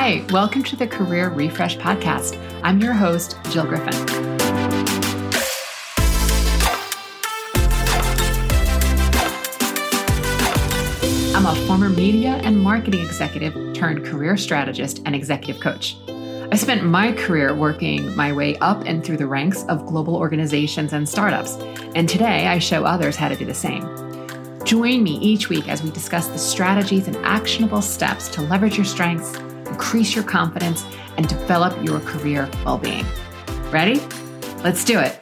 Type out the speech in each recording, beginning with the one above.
Hi, welcome to the Career Refresh Podcast. I'm your host, Jill Griffin. I'm a former media and marketing executive turned career strategist and executive coach. I spent my career working my way up and through the ranks of global organizations and startups, and today I show others how to do the same. Join me each week as we discuss the strategies and actionable steps to leverage your strengths, increase your confidence, and develop your career well-being. Ready? Let's do it.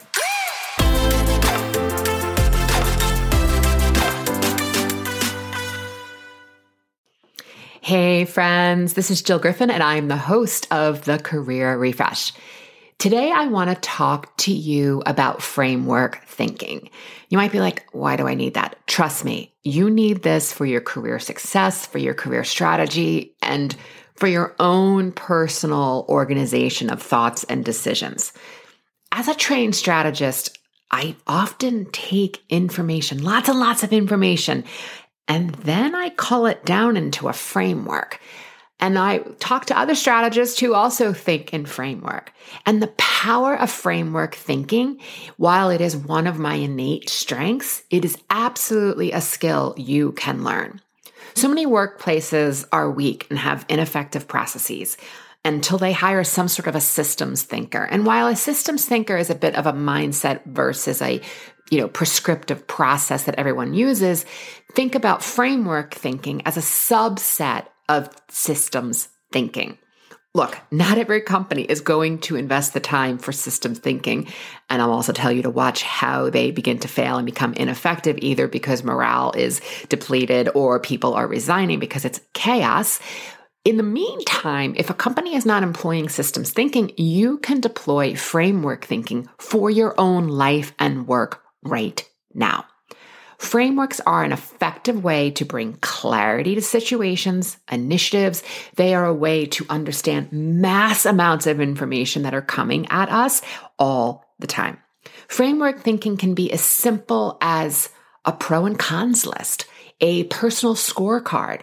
Hey friends, this is Jill Griffin and I'm the host of the Career Refresh. Today I want to talk to you about framework thinking. You might be like, why do I need that? Trust me, you need this for your career success, for your career strategy, and for your own personal organization of thoughts and decisions. As a trained strategist, I often take information, lots and lots of information, and then I cull it down into a framework. And I talk to other strategists who also think in framework. And the power of framework thinking, while it is one of my innate strengths, it is absolutely a skill you can learn. So many workplaces are weak and have ineffective processes until they hire some sort of a systems thinker. And while a systems thinker is a bit of a mindset versus a prescriptive process that everyone uses, think about framework thinking as a subset of systems thinking. Look, not every company is going to invest the time for systems thinking. And I'll also tell you to watch how they begin to fail and become ineffective, either because morale is depleted or people are resigning because it's chaos. In the meantime, if a company is not employing systems thinking, you can deploy framework thinking for your own life and work right now. Frameworks are an effective way to bring clarity to situations, initiatives. They are a way to understand mass amounts of information that are coming at us all the time. Framework thinking can be as simple as a pro and cons list, a personal scorecard,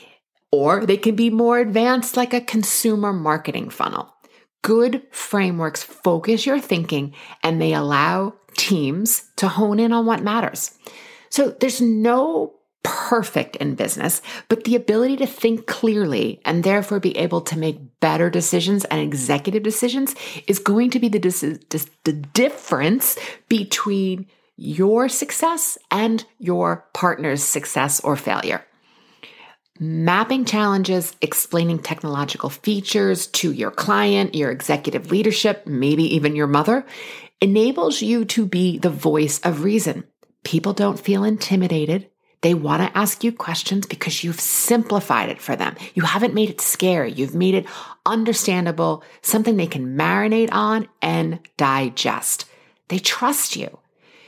or they can be more advanced like a consumer marketing funnel. Good frameworks focus your thinking and they allow teams to hone in on what matters. So there's no perfect in business, but the ability to think clearly and therefore be able to make better decisions and executive decisions is going to be the difference between your success and your partner's success or failure. Mapping challenges, explaining technological features to your client, your executive leadership, maybe even your mother, enables you to be the voice of reason. People don't feel intimidated. They want to ask you questions because you've simplified it for them. You haven't made it scary. You've made it understandable, something they can marinate on and digest. They trust you.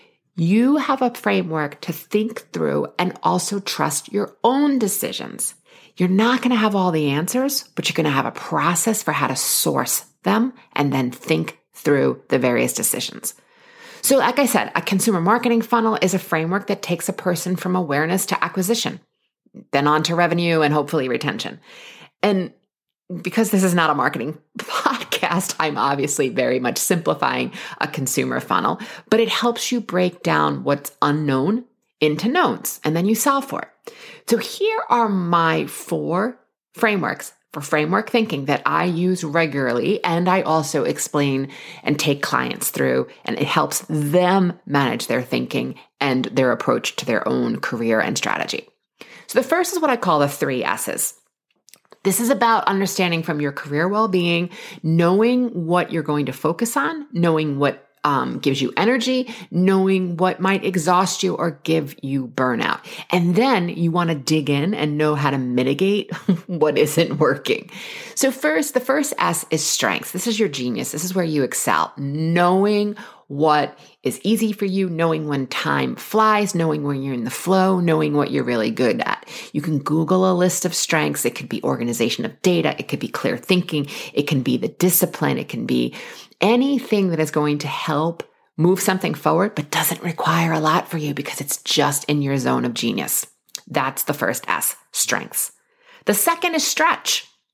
You have a framework to think through and also trust your own decisions. You're not going to have all the answers, but you're going to have a process for how to source them and then think through the various decisions. So like I said, a consumer marketing funnel is a framework that takes a person from awareness to acquisition, then on to revenue and hopefully retention. And because this is not a marketing podcast, I'm obviously very much simplifying a consumer funnel, but it helps you break down what's unknown into knowns, and then you solve for it. So here are my 4 frameworks for framework thinking that I use regularly, and I also explain and take clients through, and it helps them manage their thinking and their approach to their own career and strategy. So the first is what I call the 3 S's. This is about understanding from your career well-being, knowing what you're going to focus on, knowing what gives you energy, knowing what might exhaust you or give you burnout. And then you want to dig in and know how to mitigate what isn't working. So first, the first S is strengths. This is your genius. This is where you excel. Knowing what is easy for you, knowing when time flies, knowing when you're in the flow, knowing what you're really good at. You can Google a list of strengths. It could be organization of data. It could be clear thinking. It can be the discipline. It can be anything that is going to help move something forward, but doesn't require a lot for you because it's just in your zone of genius. That's the first S, strengths. The second is stretch.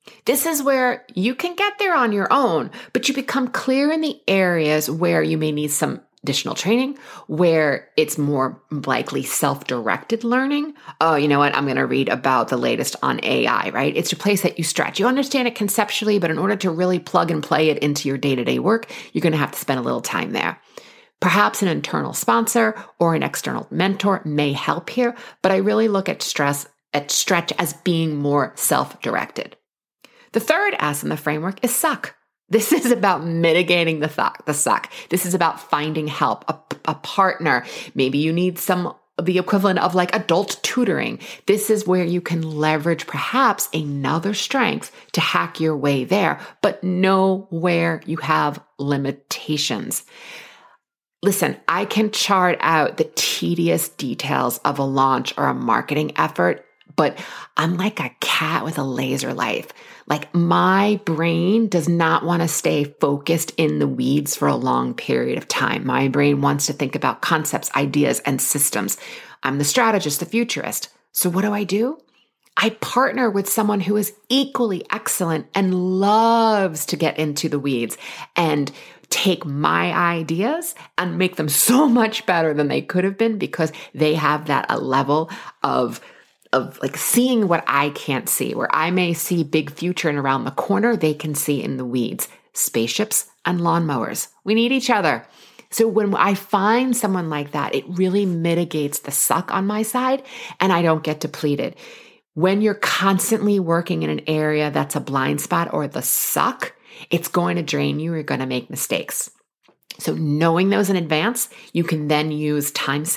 This is where you can get there on your own, but you become clear in the areas where you may need some additional training, where it's more likely self-directed learning. Oh, you know what? I'm going to read about the latest on AI, right? It's a place that you stretch. You understand it conceptually, but in order to really plug and play it into your day-to-day work, you're going to have to spend a little time there. Perhaps an internal sponsor or an external mentor may help here, but I really look at stretch as being more self-directed. The third S in the framework is suck. This is about mitigating the suck. This is about finding help, a partner. Maybe you need the equivalent of like adult tutoring. This is where you can leverage perhaps another strength to hack your way there, but know where you have limitations. Listen, I can chart out the tedious details of a launch or a marketing effort, but I'm like a cat with a laser light. Like my brain does not want to stay focused in the weeds for a long period of time. My brain wants to think about concepts, ideas, and systems. I'm the strategist, the futurist. So what do? I partner with someone who is equally excellent and loves to get into the weeds and take my ideas and make them so much better than they could have been because they have that a level of like seeing what I can't see, where I may see big future and around the corner, they can see in the weeds, spaceships and lawnmowers. We need each other. So when I find someone like that, it really mitigates the suck on my side and I don't get depleted. When you're constantly working in an area that's a blind spot or the suck, it's going to drain you. You're going to make mistakes. So knowing those in advance, you can then use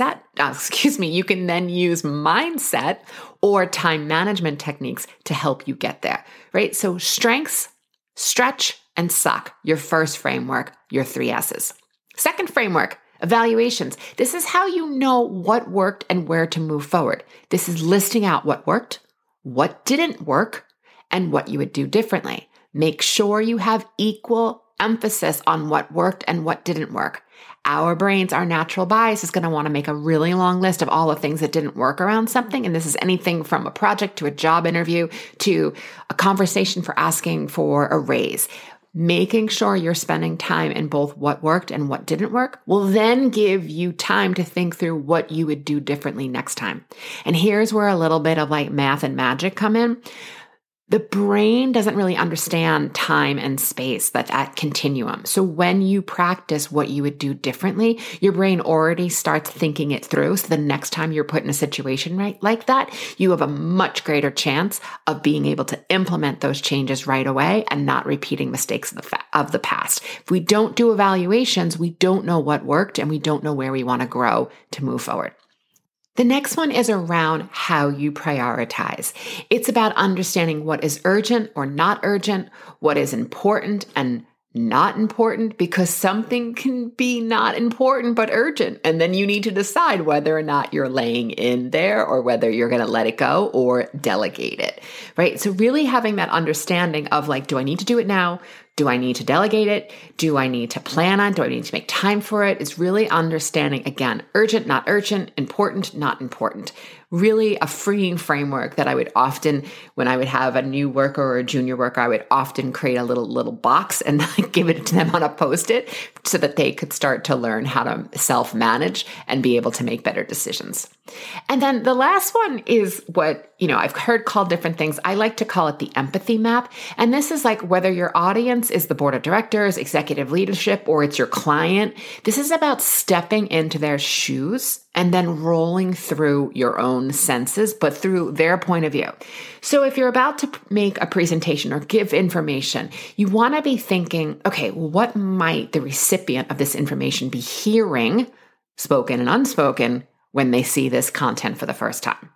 you can then use mindset or time management techniques to help you get there, right? So strengths, stretch, and suck, your first framework, your 3 S's. Second framework, evaluations. This is how you know what worked and where to move forward. This is listing out what worked, what didn't work, and what you would do differently. Make sure you have equal emphasis on what worked and what didn't work. Our brains, our natural bias is going to want to make a really long list of all the things that didn't work around something. And this is anything from a project to a job interview to a conversation for asking for a raise. Making sure you're spending time in both what worked and what didn't work will then give you time to think through what you would do differently next time. And here's where a little bit of like math and magic come in. The brain doesn't really understand time and space, that continuum. So when you practice what you would do differently, your brain already starts thinking it through. So the next time you're put in a situation like that, you have a much greater chance of being able to implement those changes right away and not repeating mistakes of the past. If we don't do evaluations, we don't know what worked and we don't know where we want to grow to move forward. The next one is around how you prioritize. It's about understanding what is urgent or not urgent, what is important and not important, because something can be not important but urgent. And then you need to decide whether or not you're laying in there or whether you're going to let it go or delegate it, right? So really having that understanding of like, do I need to do it now? Do I need to delegate it? Do I need to plan on? Do I need to make time for it? It's really understanding, again, urgent, not urgent, important, not important. Really a freeing framework that I would often, when I would have a new worker or a junior worker, I would often create a little box and give it to them on a Post-it so that they could start to learn how to self-manage and be able to make better decisions. And then the last one is what, I've heard called different things. I like to call it the empathy map. And this is like whether your audience is the board of directors, executive leadership, or it's your client. This is about stepping into their shoes and then rolling through your own senses, but through their point of view. So if you're about to make a presentation or give information, you want to be thinking, okay, what might the recipient of this information be hearing, spoken and unspoken, when they see this content for the first time?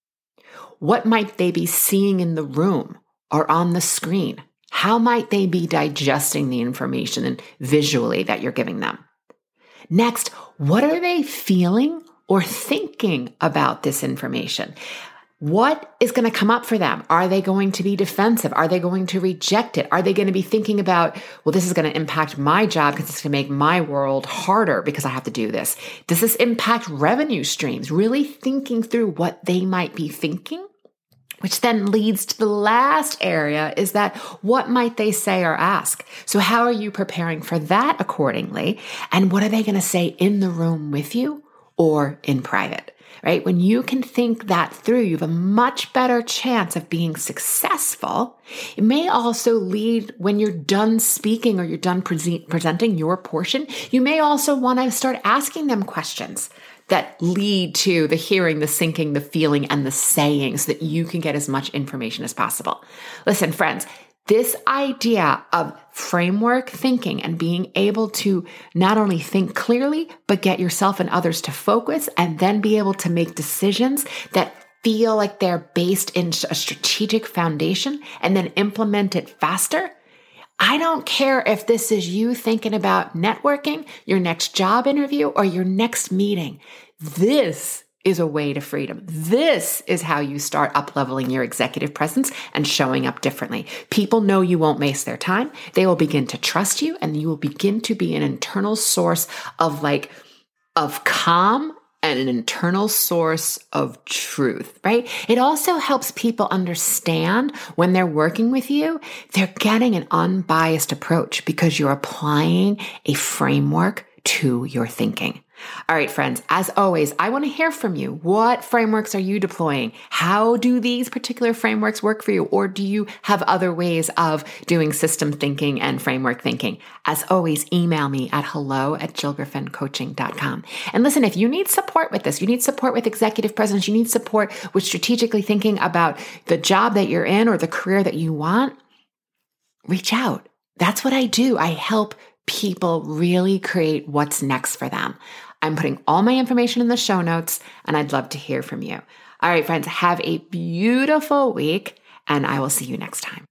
What might they be seeing in the room or on the screen? How might they be digesting the information and visually that you're giving them? Next, what are they feeling or thinking about this information? What is going to come up for them? Are they going to be defensive? Are they going to reject it? Are they going to be thinking about, well, this is going to impact my job because it's going to make my world harder because I have to do this? Does this impact revenue streams? Really thinking through what they might be thinking. Which then leads to the last area is that what might they say or ask? So how are you preparing for that accordingly? And what are they going to say in the room with you or in private? Right? When you can think that through, you have a much better chance of being successful. It may also lead when you're done speaking or you're done presenting your portion, you may also want to start asking them questions that lead to the hearing, the thinking, the feeling, and the saying so that you can get as much information as possible. Listen, friends, this idea of framework thinking and being able to not only think clearly, but get yourself and others to focus and then be able to make decisions that feel like they're based in a strategic foundation and then implement it faster. I don't care if this is you thinking about networking, your next job interview, or your next meeting. This is a way to freedom. This is how you start up-leveling your executive presence and showing up differently. People know you won't waste their time. They will begin to trust you, and you will begin to be an internal source of calm and an internal source of truth, right? It also helps people understand when they're working with you, they're getting an unbiased approach because you're applying a framework to your thinking. All right, friends, as always, I want to hear from you. What frameworks are you deploying? How do these particular frameworks work for you? Or do you have other ways of doing system thinking and framework thinking? As always, email me at hello@jillgriffincoaching.com. And listen, if you need support with this, you need support with executive presence, you need support with strategically thinking about the job that you're in or the career that you want, reach out. That's what I do. I help people really create what's next for them. I'm putting all my information in the show notes, and I'd love to hear from you. All right, friends, have a beautiful week, and I will see you next time.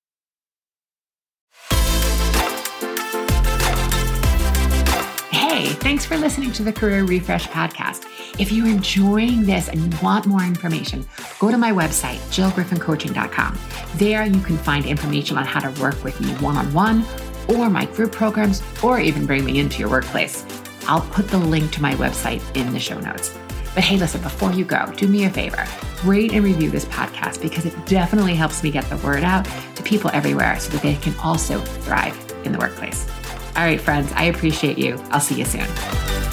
Hey, thanks for listening to the Career Refresh podcast. If you're enjoying this and you want more information, go to my website, jillgriffincoaching.com. There you can find information on how to work with me one-on-one or my group programs, or even bring me into your workplace. I'll put the link to my website in the show notes. But hey, listen, before you go, do me a favor, rate and review this podcast because it definitely helps me get the word out to people everywhere so that they can also thrive in the workplace. All right, friends, I appreciate you. I'll see you soon.